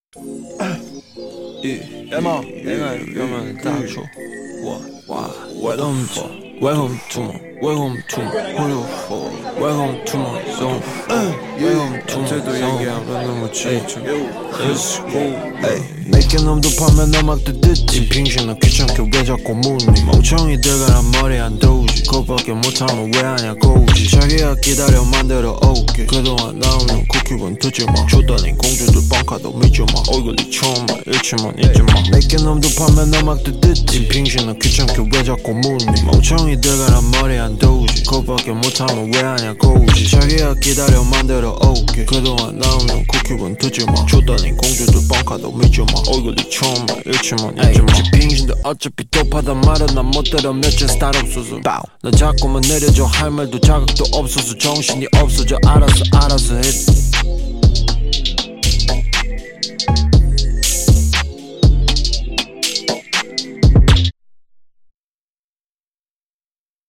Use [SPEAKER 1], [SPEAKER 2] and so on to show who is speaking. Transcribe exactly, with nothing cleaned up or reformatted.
[SPEAKER 1] Emma, 내가 이러면 딱 줘. 와, 와, welcome to, welcome to, welcome to, welcome to my zone, welcome to my zone. 너무 지쳐. Let's go. 내게 놈도 파면 음악도 듣지. 빙신은 귀찮게 왜 자꾸 묻니? 멍청이들 가란 머리 안 도우지. 그거밖에 못하면 왜 하냐고지. 자기가 기다려 만들어 오게. 그동안 나오는 쿠키만 듣지 마. 주다닌 공주들 빵카도 믿지 마. 얼굴이 처음 말 잃지만 잊지 마. 내게 놈도 파면 음악도 듣지. 빙신은 귀찮게 왜 자꾸 묻니? 멍청이들 가란 머리 안 도우지. 그거밖에 못하면 왜 하냐고지. 자기가 기다려 만들어 오게. 그동안 나오는 쿠키만 듣지 마. 주다닌 공주들 빵카도 믿지 마. 얼굴이 처음 말 잃지만 잊지 마. 빙신도 어차피 dob하단 말은 난 못 들어 며칠 스타일 없어서 나 자꾸만 내려줘. 할 말도 자극도 없어서 정신이 없어져. 알아서 알아서 해.